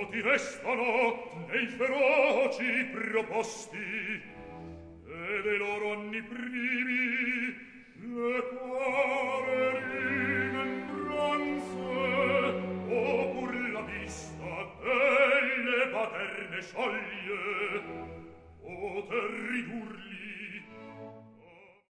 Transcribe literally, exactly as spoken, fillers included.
ti restano nei feroci proposti e dei loro anni primi le quale rimembranze o pur la vista delle paterne scioglie poter ridurli